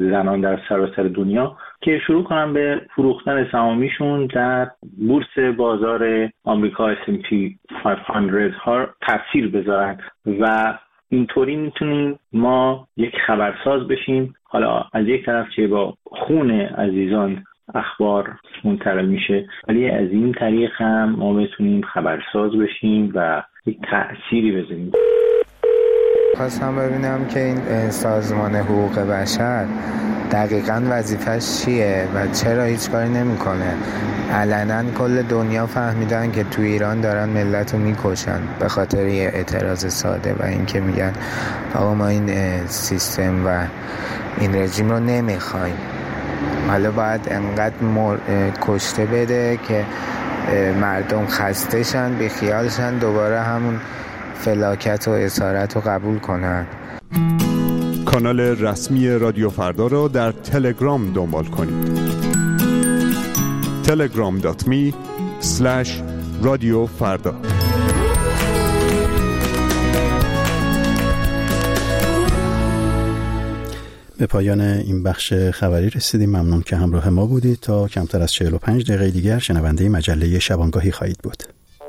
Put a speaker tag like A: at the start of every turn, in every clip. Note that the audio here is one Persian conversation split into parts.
A: زنان در سراسر دنیا که شروع کنن به فروختن سهامیشون در بورس بازار آمریکا S&P 500 ها تاثیر بذارن و اینطوری میتونیم ما یک خبرساز بشیم. حالا از یک طرف که با خون عزیزان اخبار منتقل میشه، ولی از این طریق هم ما بتونیم خبرساز بشیم و یک تأثیری بذاریم.
B: خواستم ببینم که این سازمان حقوق بشر دقیقاً وظیفش چیه و چرا هیچ کاری نمیکنه؟ علنا کل دنیا فهمیدن که تو ایران دارن ملت رو میکشن به خاطر یه اعتراض ساده و این که میگن آقا ما این سیستم و این رژیم رو نمیخوایم. حالا باید انقدر کشته بده که مردم خسته شن، بیخیال شن، دوباره همون فلاکت و اسارت رو قبول کنن.
C: کانال رسمی رادیو فردا رو در تلگرام دنبال کنید. telegram.me/رادیوفردا.
D: به پایان این بخش خبری رسیدیم. ممنون که همراه ما بودید. تا کمتر از 45 دقیقه دیگر شنونده مجله شبانگاهی خواهید بود.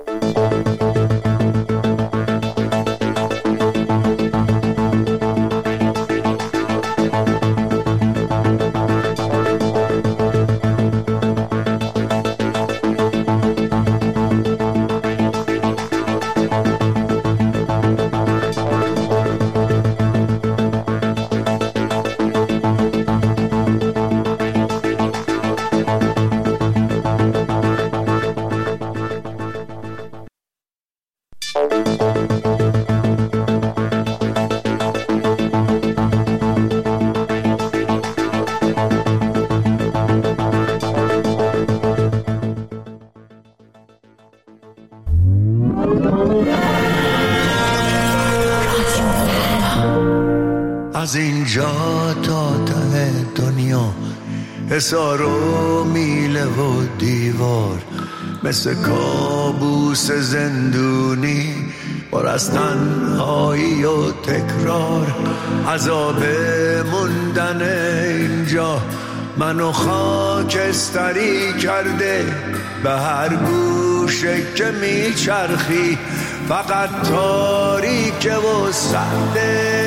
E: از اینجا تا ته دنیا حصار و میله و دیوار مثل کابوس زندونی پر از تنهایی و تکرار. عذاب موندن اینجا منو خاکستری کرده، به هر گوشه که میچرخی فقط تاریکه و سرده.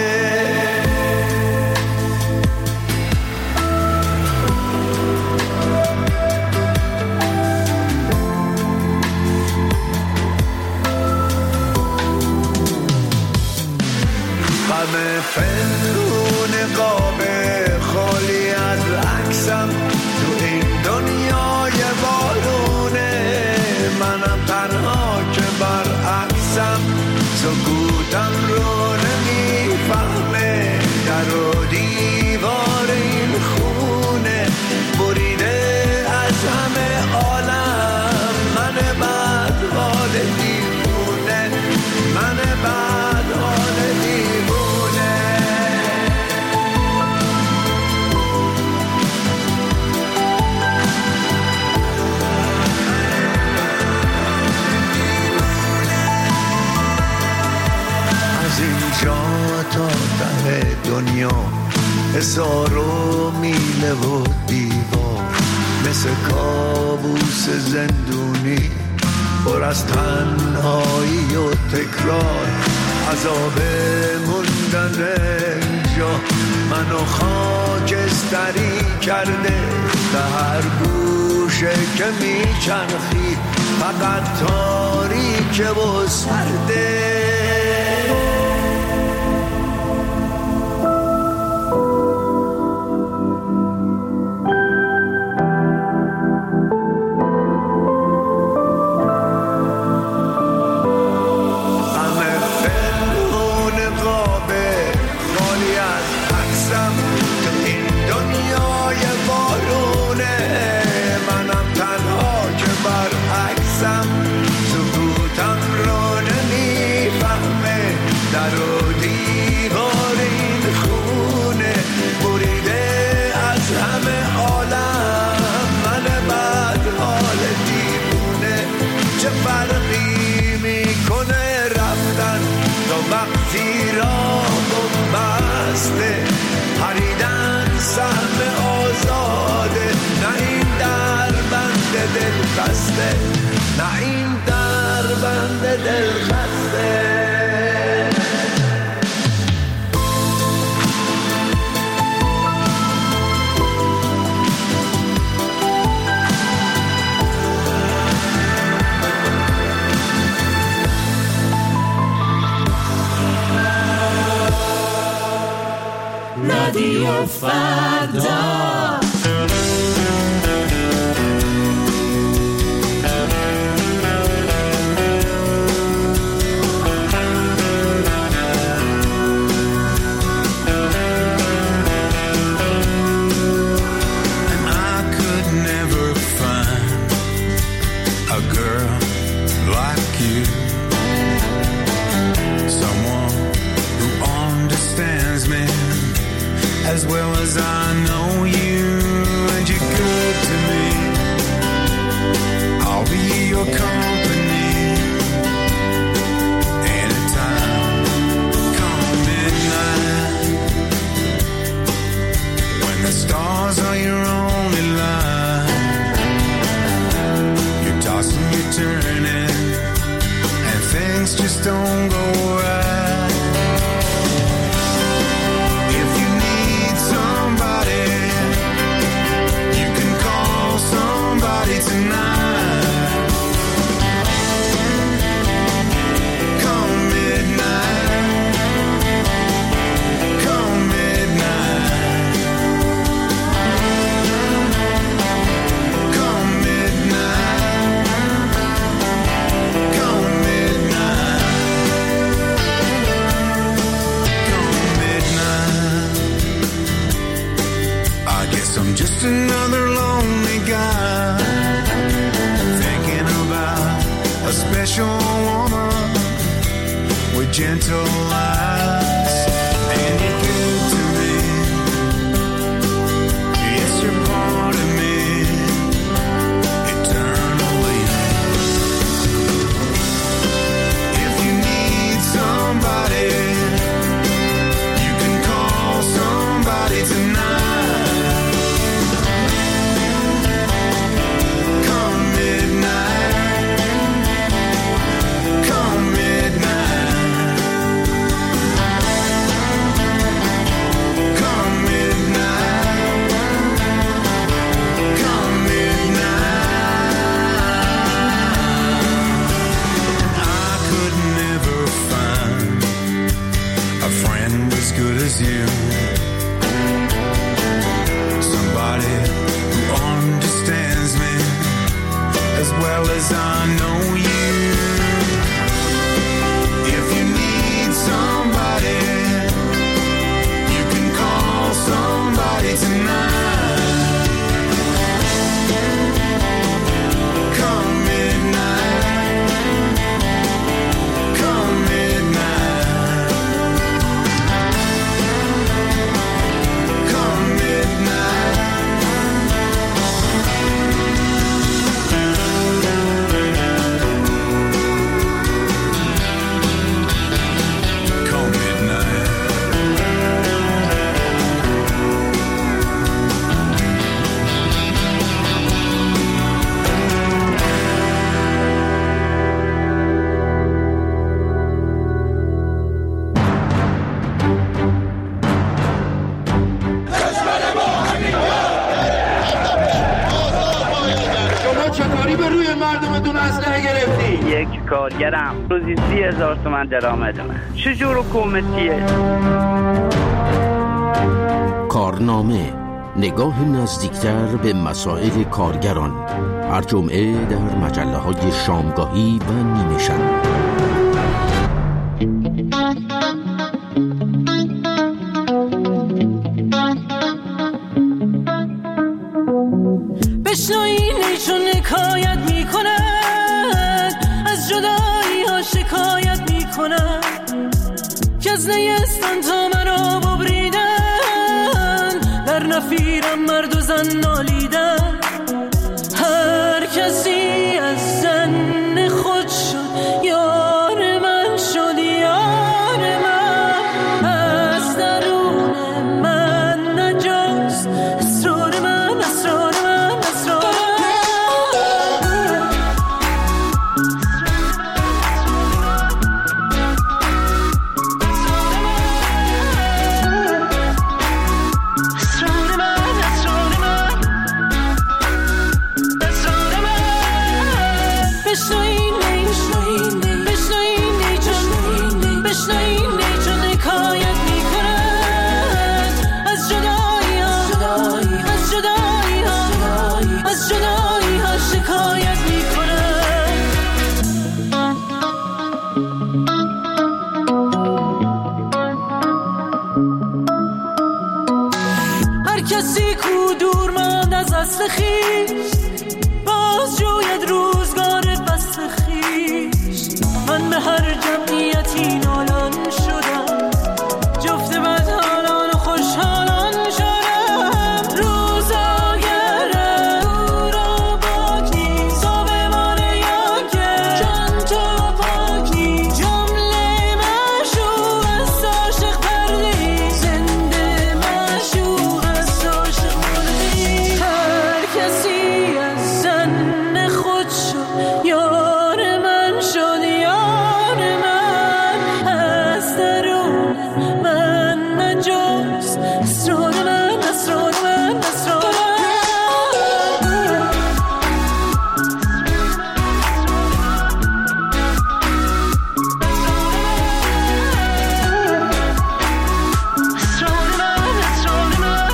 E: غم پنهون قاب خالی از عکسم تو این دنیای بارونه، منم تنها که برعکسم، سکوتم رو نمیفهمه، در و دیوار این خونه بریده از همه عالم. من بد حال دیوونه، من بد حال دیوونه. از اینجا تا ته دنیا حصار و میله و دیوار مثل کابوس زندونی پر از تنهایی و تکرار. عذاب موندن اینجا منو خاکستری کرده، به هر گوشه که میچرخی فقط تاریکه و سرده. سکوتم رو نمیفهم خسته، نه این در بند دل خسته.
F: رادیو فردا
E: as well as I know you, and you're good to me. I'll be your company anytime. Come midnight, when the stars are your only light, you're tossing, you're turning, and things just don't go right. Tonight, come midnight, come midnight, come midnight, come midnight, come midnight. I guess I'm just another lonely guy, a special woman with gentle eyes, and you're good to me. Yes, you're part of me eternally. If you need somebody, you can call somebody tonight. As you, somebody who understands me as well as I know you. If you need somebody, you can call somebody tonight. Come midnight, come midnight.
G: یک کارگرم روزی 30,000 تومان درآمد من. چجور حکومتیه؟
H: کارنامه، نگاه نزدیکتر به مسائل کارگران، هر جمعه در مجله‌های شامگاهی و نیمه شب.
F: بشنوین ایشون حکایت میکنن، از جدایی ها شکایت میکنن، که از نیستان تا منو ببریدن، در نفیرم مرد و زن نالیدن. هر کسی از زن خود شد یار من، شد یار من، از درون من نجاست اسرار من، اسرار من، اسرار من. کسی کو دور ماند از اصل خویش، باز جوید روزگار بس خویش. من به هر جمعیتی نالان شدم، جفت بدحالان و خوشحالان شدم. روزاگرم دورا باک نیست، صابمان یاگه جان تو پاک نیست. جمله مشوق از عاشق پرده، زنده مشوق از عاشق مرده. هر کسی از زن خود شد یار من شد، یار من از درون من نجاست. اسرار من، اسرار من، اسرار من. اسرار من، اسرار من،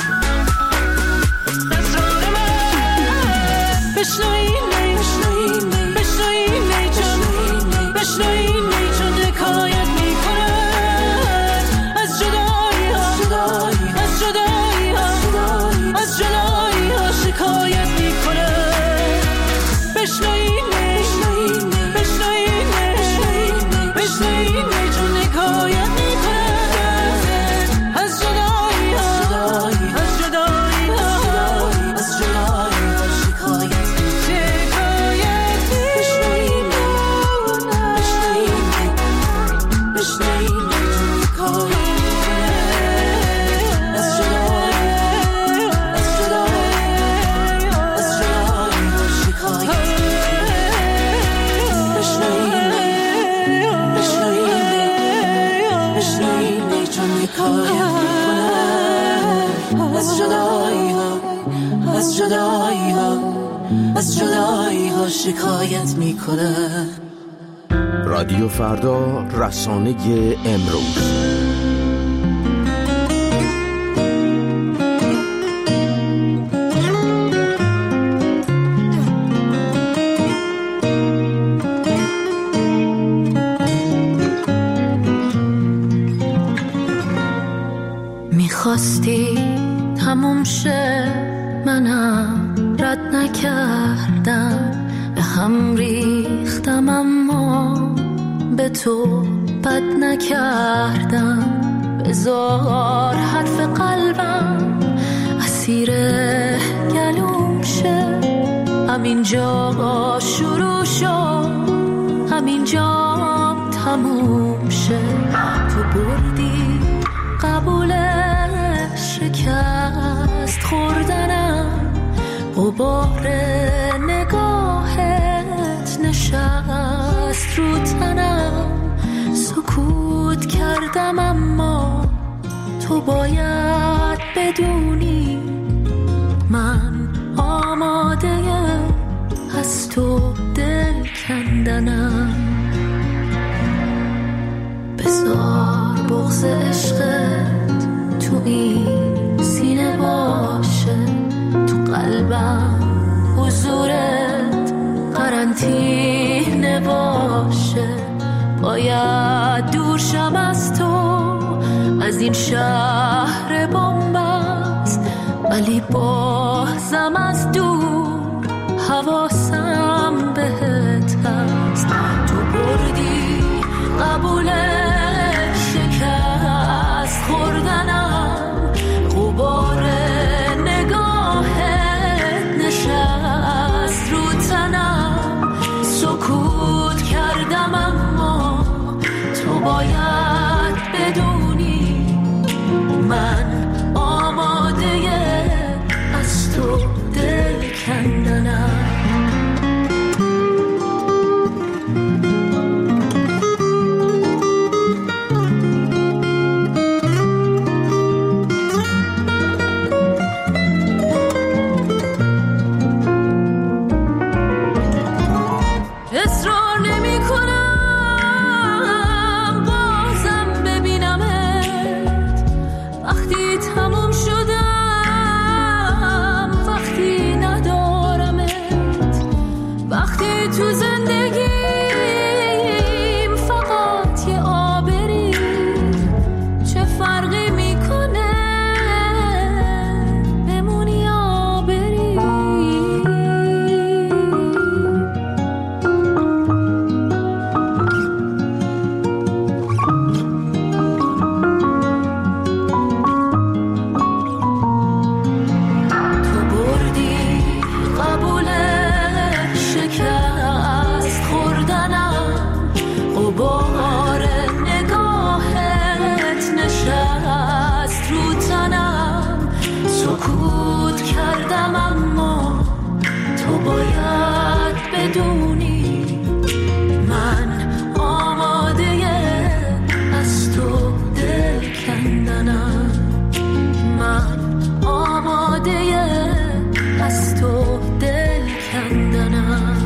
F: اسرار من. بشنوین نی، بشنوین نی چون، بشنوین نی چون حکایت میکنن از جدایی ها، از جدایی ها، از جدایی ها شکایت میکنن. بشنوین نی، بشنوین نی، بشنوین نی چون حکایت میکنن از جدایی ها، از جدایی ها، از جدایی ها شکایت میکنن. بشنوین نی، بشنوین نی چون حکایت میکنن از جدایی، از جدایی، از جدایی ها شکایت میکنن. بشنوین نی، بشنوین نی، بشنوین نی چون حکایت میکنن از جدایی ها، از جدایی ها، از جدایی ها شکایت میکنن.
H: رادیو فردا، رسانه امروز.
I: میخواستی تموم شه، منم رد نکردم. به هم ریختم اما به تو بد نکردم. بذار حرف قلبم اسیر گلوم شه. همینجا شروع شد، همینجا تموم شه. تو بردی قبول شکست خوردنم، غبار نگاهت نشست رو تنم. سکوت کردم اما تو باید بدونی من آماده از تو دل کندنم. بذار بغض عشقت تو این سینه باشه، تو قلبم حضورت قرنطینه باشه. باید دور شم از تو، از این شهر بنبست، ولی بازم از دور حواسم بهت هست. تو بردی قبول شکست خوردنم، غبار نگاهت نشست رو تنم. سکوت کردم اما تو باید بدونی من آماده از تو دل کندنم. سکوت کردم اما تو باید بدونی من آماده از تو دل کندنم، من آماده از تو دل کندنم.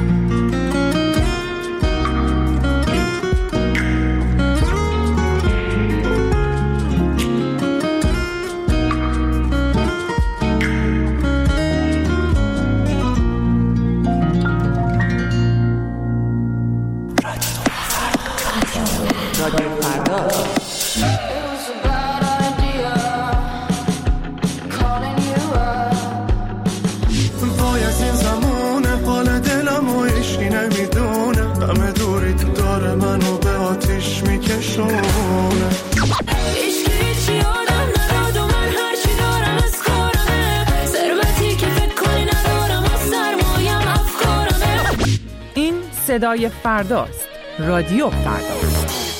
J: صدای فرداست. رادیو فردا.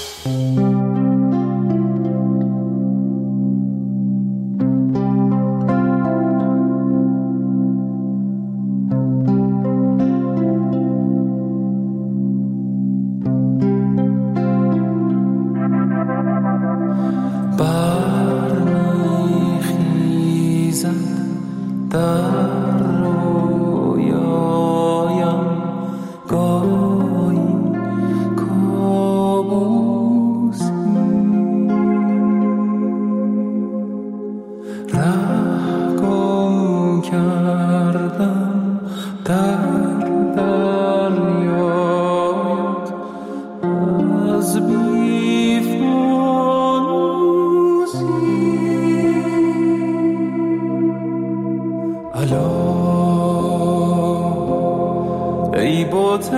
F: ای بوت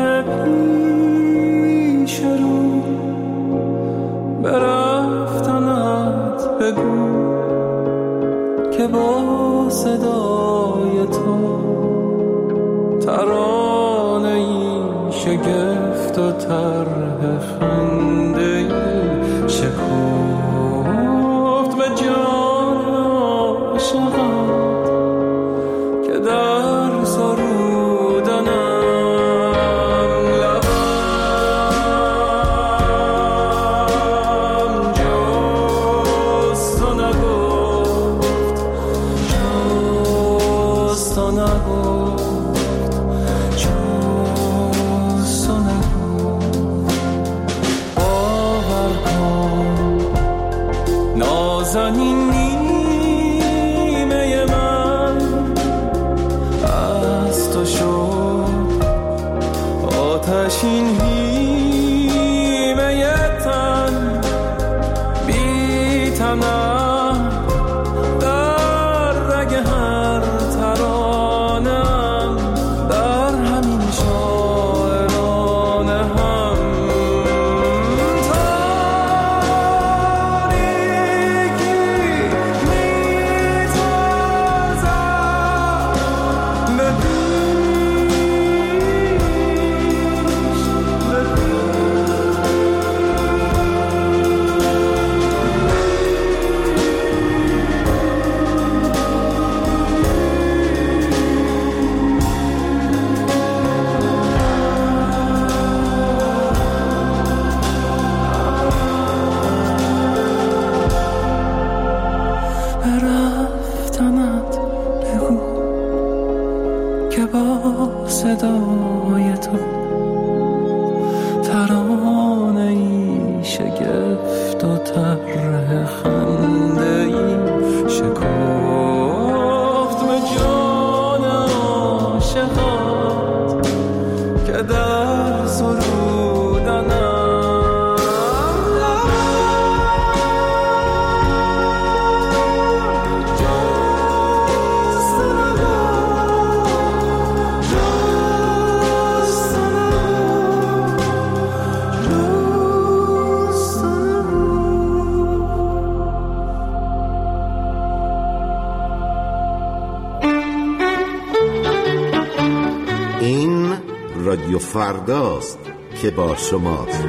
F: پیش رو برفتنت بگو که با صدای تو ترانه ای شگفت و طرح خنده ای شکفت به جان عاشقت که در سرودنم نازنین نیمه من از تو شد آتشین هیمه تن بی تنم در رگ هر ترانم در همین شاعرانه هم صدای تو ترانه ای شگفت و طرح خنده ای شکفت به جان عاشقت که در سرودنم
H: رادیو فرداست که با شماست.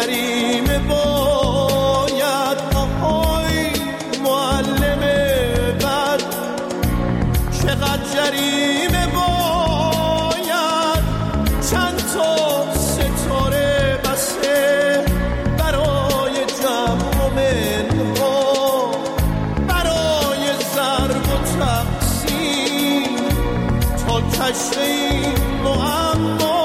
K: جریمه باید آهای معلم بد، چقدر جریمه باید، چند تا ستاره بسه برای جمع منها، برای ضرب و تقسیم تا کشف این معما.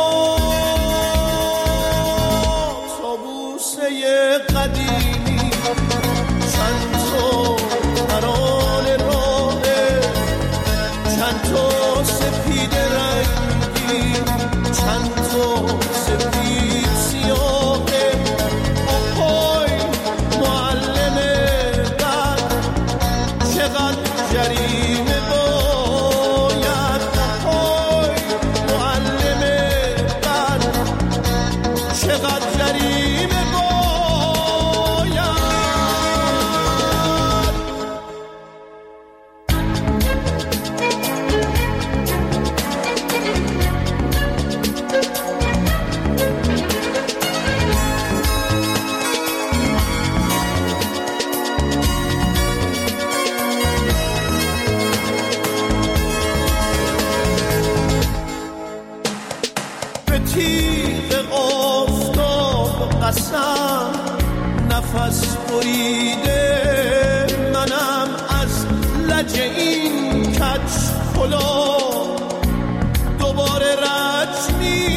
K: قدیمی چند تا ترانه راهه، چند تا سپید رنگی، چند تا سپید سیاهه. آهای معلم بد، چقدر جریمه باید، آهای معلم بد، چقدر جریمه نفس بریده منم از لج این کج کلا، دوباره رج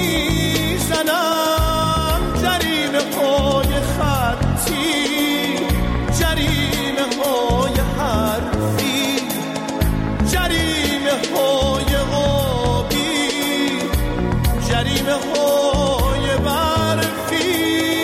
K: میزنم جریمه های خطی، جریمه های حرفی، جریمه های آبی، جریمه های برفی.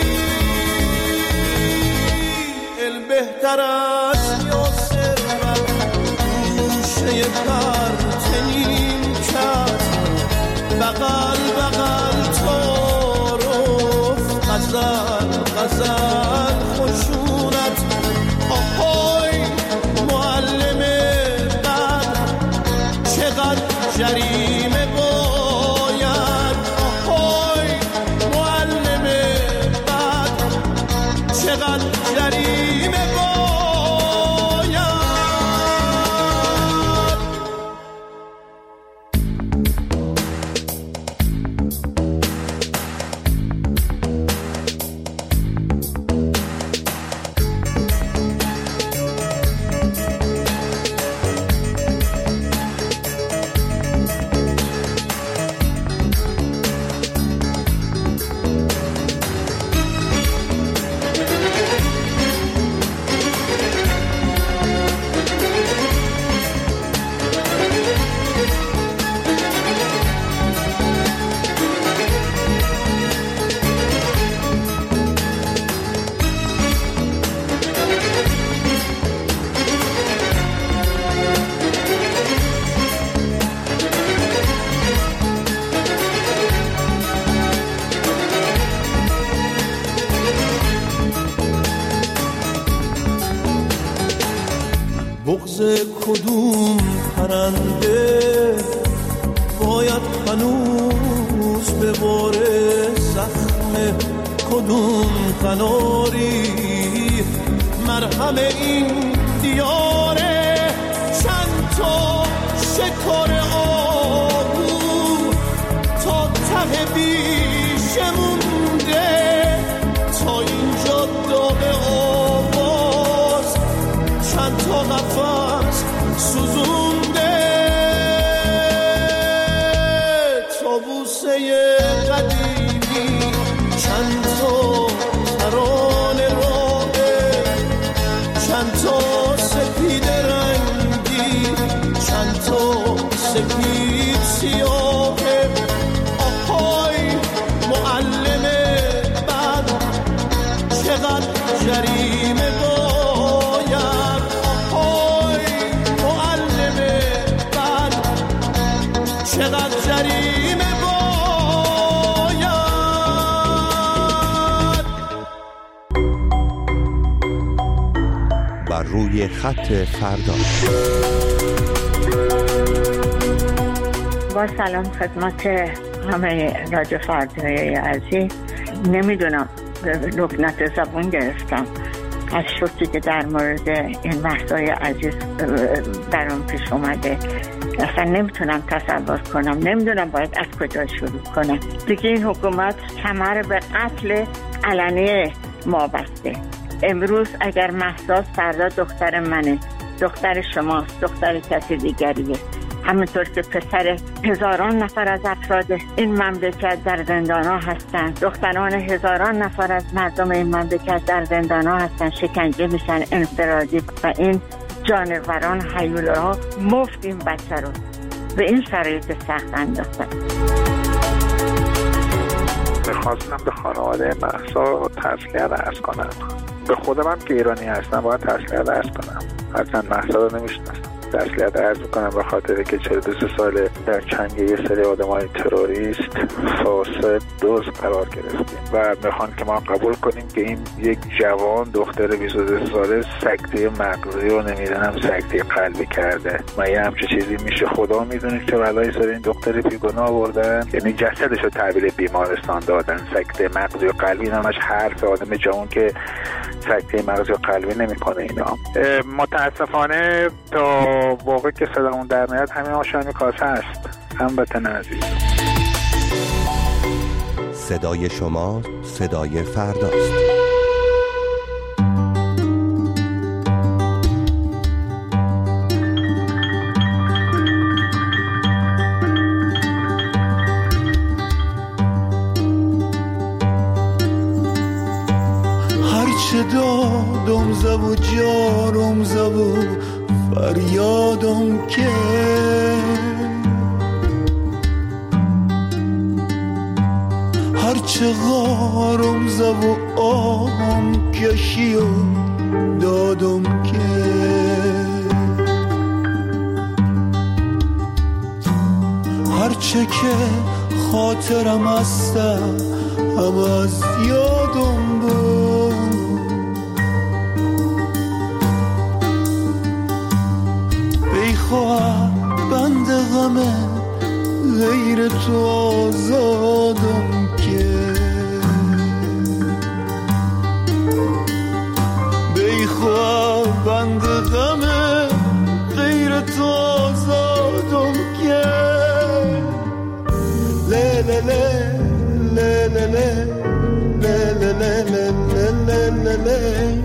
K: بهتر است یا ثروت گوشه پرتنین کرد، بغل بغل تعارف، غزل غزل خشونت. آهای معلم بد، چقدر جریمه باید، آهای معلم بد، چقدر جریمه باید. بغض کدوم پرنده باید هنوز بباره، زخم کدوم قناری مرهم این دیاره. چند تا شکار آهو تا ته بیشه مونده، تا اینجا داغ آواز چند تا قفص سوزونده. طاووسه قدیمی چند تا ترانه راهه، چند تا سپید رنگی، چند تا سپید سیاهه. آهای معلم بد، چقدر جریمه باید، آهای معلم بد، چقدر جریمه باید.
C: بر روی خط فردا.
L: با سلام خدمت همه رادیو فردای عزیز. نمیدونم لکنت زبون گرفتم از شوکی که در مورد این بحث‌های عزیز برام پیش اومده. اصلا نمیتونم تصور کنم، نمیدونم باید از کجا شروع کنم. دیگه این حکومت کمر به قتل علنی ما بسته. امروز اگر مهسا فردا دختر منه، دختر شماست، دختر کسی دیگریه، همونطور که پسر هزاران نفر از افراد این مملکت در زندان‌ها هستند، دختران هزاران نفر از مردم این مملکت در زندان‌ها هستند، شکنجه میشن انفرادی و این جانوران هیولاها مفت این بچه رو به این شرایط سخت انداختن.
M: میخواستم به خانواده مهسا تسلیت عرض کنم. به خودم هم که ایرانی هستم باید تسلیت عرض کنم. حتما مهسا رو نمیشناسم. تسلیت عرض میکنم به خاطر که 42 سال در چنگ یه سری آدمای تروریست فاسد دزد قرار گرفتیم و میخوان که ما قبول کنیم که این یک جوان دختر 22 ساله سکته مغزی و نمیدونم سکته قلبی کرده. ما یه همچه چیزی میشه؟ خدا میدونه چه بلایی سر این دختر بیگناه آوردن. یعنی جسدش رو تحویل بیمارستان دادن. سکته مغزی و قلبی نامش حرف آدم جوان که سکته مغزی و قلبی نمیکنه. اینا متاسفانه تا واقع که صدامون در میاد همین آشامی کاسه است. هموطن عزیز،
N: صدای شما صدای فرداست.
K: هرچه دادم زب و جارم زب و فریادم که هرچه غارم زب و آهم کشی و دادم که هرچه که خاطرم هستم هم از یادم بود بند غمه غیر تو آزادم که بیخواه بند غمه غیر تو آزادم که لی لی لی لی لی لی لی لی لی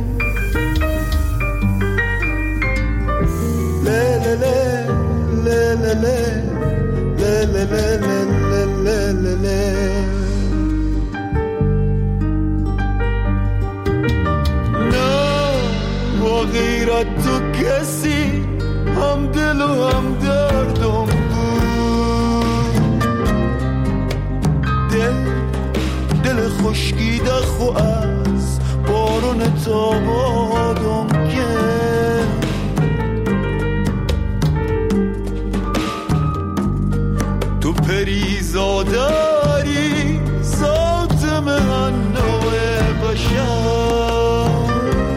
K: با غیرت تو کسی هم دل و هم دردم بود دل خشکیده خو از بارون تابادم که تو پریزاداری ذات من نوع بشر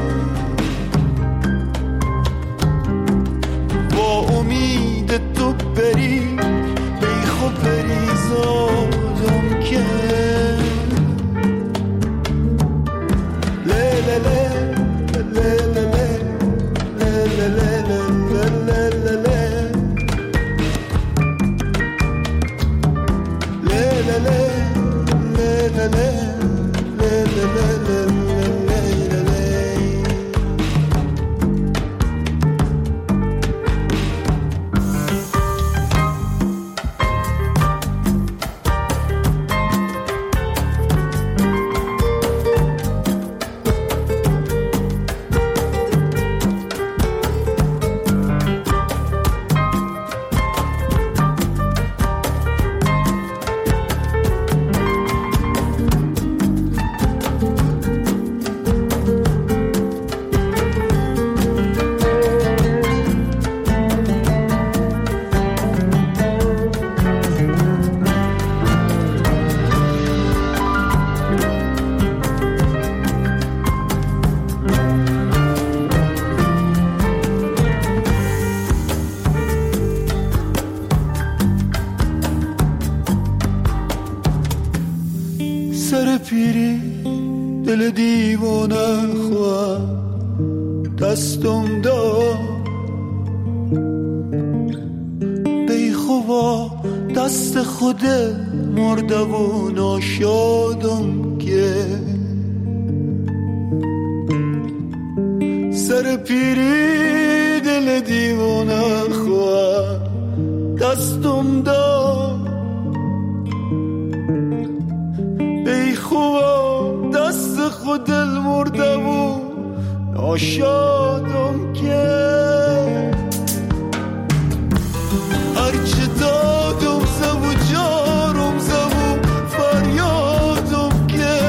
K: با امید تو بری بیخو پریزادم که لی لی لی لی دل دیوانه خواهم دستم داد بی خوبا دست خود مرده و ناشادم که سر پیری دل دیوانه خواهم دستم داد بی خوبا دست خود دل مرده و ناشادم که هرچه دادم زبو جارم زبو فریادم که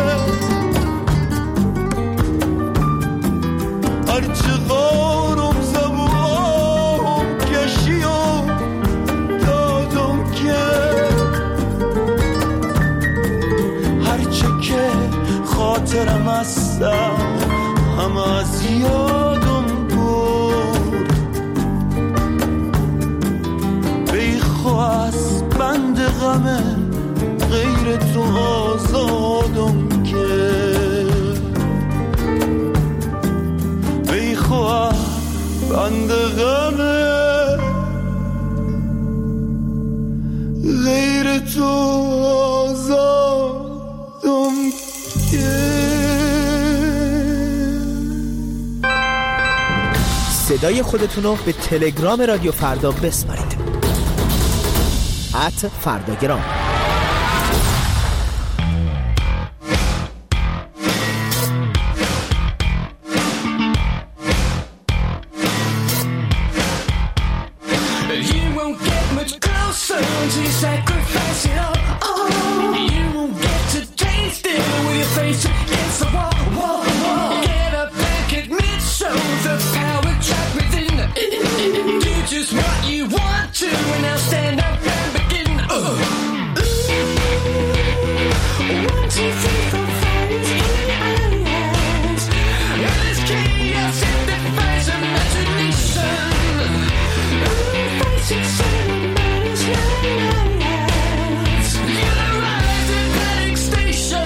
K: هرچه غارم زبو آهم کشیم دادم که هرچه که خاطرم هستم همه از یادم بود بی خواست بند غمه غیر تو آزادم که بی خواست بند غمه غیر تو آزادم که
O: صدای خودتون رو به تلگرام رادیو فردا بسپارید @فرداگرام.
F: Just what you want to, and now stand up and begin. 1, 2, 3, 4, 5 is in my eyes. And this chaos it defies imagination. 5, 6, 7, 8 is 9 eyes. You arrived at panic station.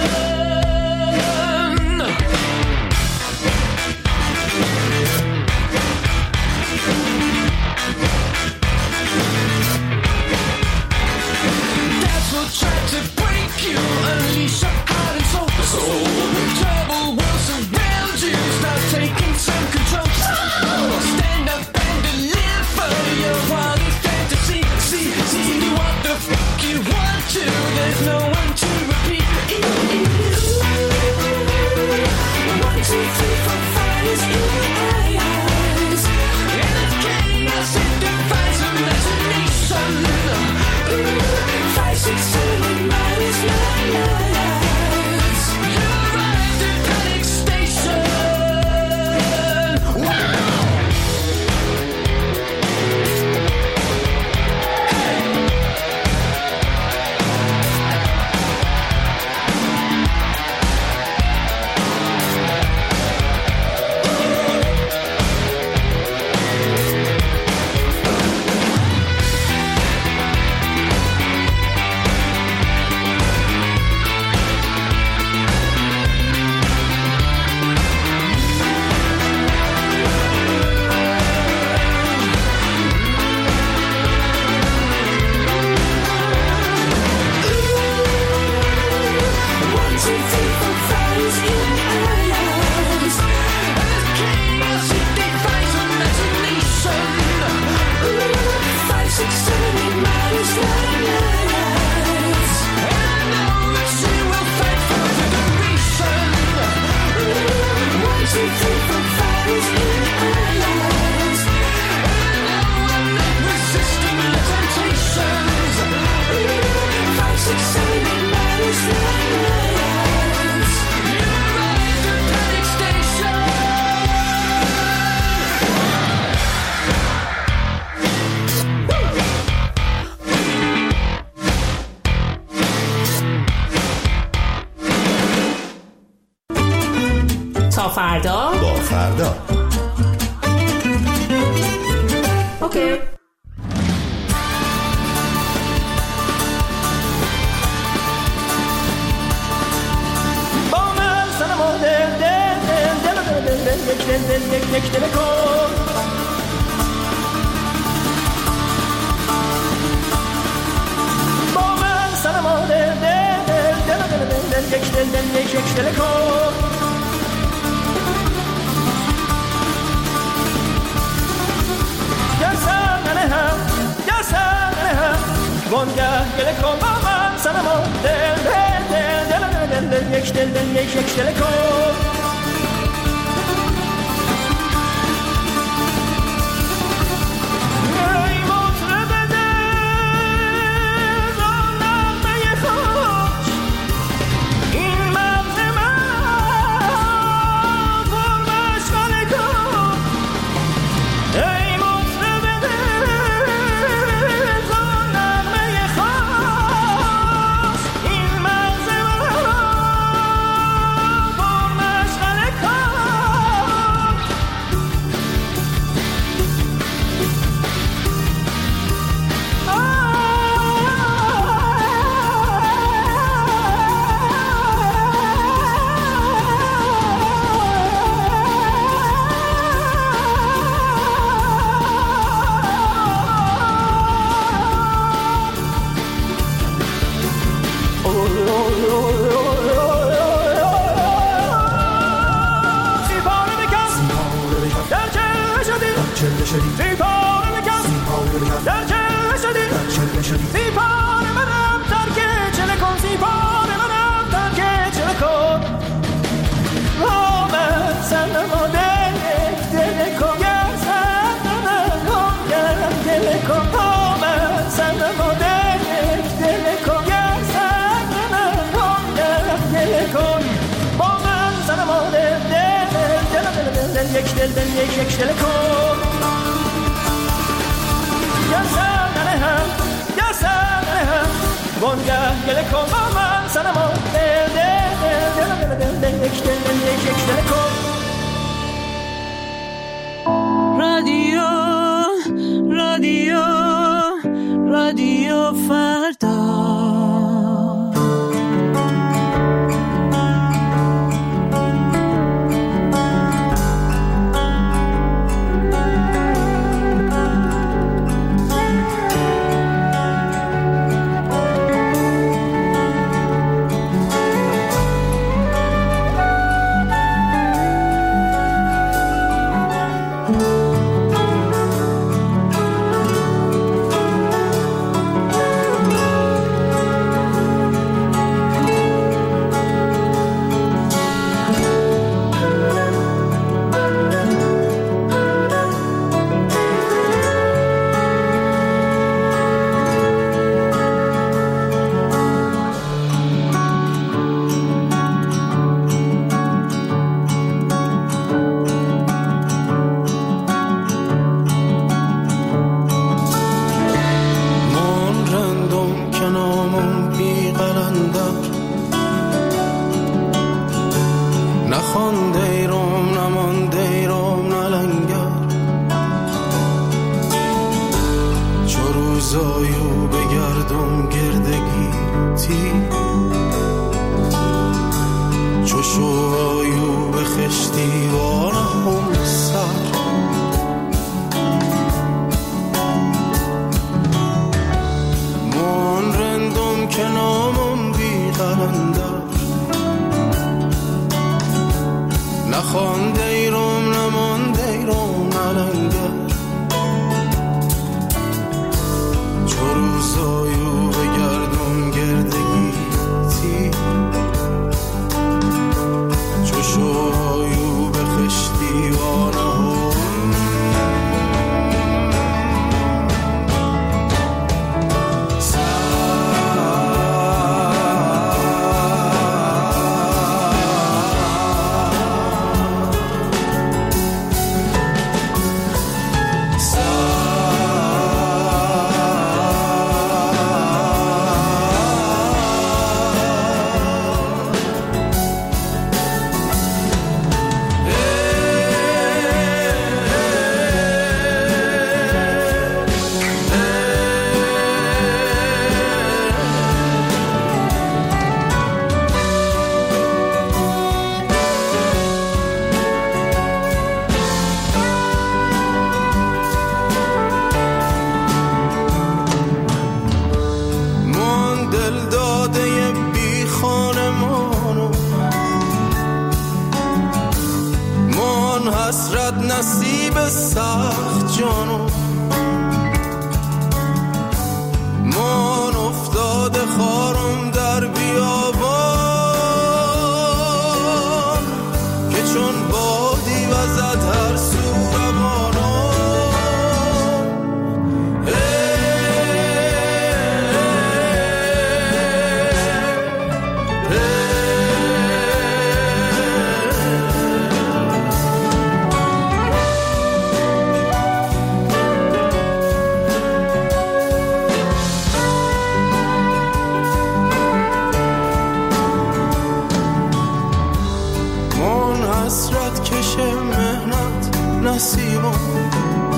F: Try to break you, unleash your heart and soul. Trouble will surround you, start taking some control. Stand up and deliver your wildest fantasy. See what the fuck you want to. There's no one to repeat. 1, 2, 3, 4, 5 is in my eyes. And it's chaos, it defies imagination. 5, 6, 7, 8 is 9 eyes. You arrived at panic station.
J: تا فردا
N: با فردا.
J: اوکی.
F: با من سنماده یک دل کن. با من صنما دل یک دل کن. گر سر ننهم وانگه گله کن. با من صنما دل یک دل کن. یک دل کن. یا سر ننهم وانگه گله کن. با من صنما دل یک دل کن. رادیو فردا.
K: سخت جانو من افتاده خارم در بیابان که چون بادی وزد هر سو روانو حسرت کش مهنت نصیبم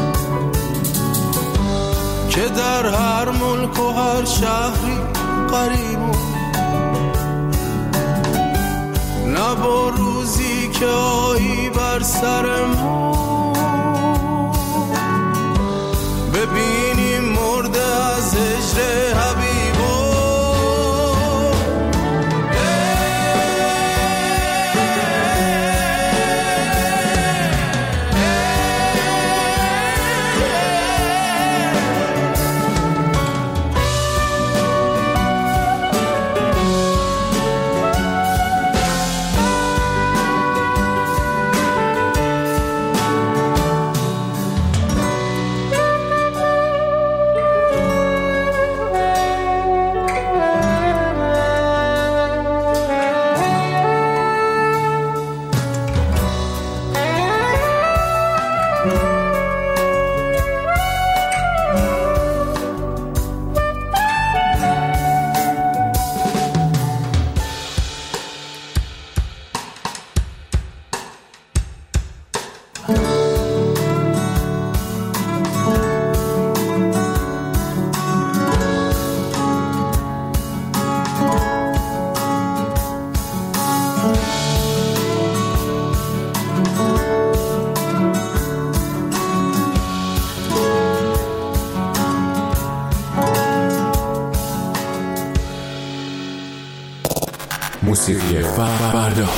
K: که در هر ملک و هر شهری قریبم نه با روزی که آیی بر سر ما ببینیم مرده از هجر حبیبم
P: موسیقی فردا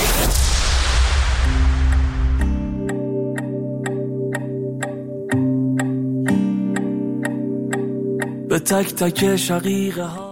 F: به تک تک شقیقه ها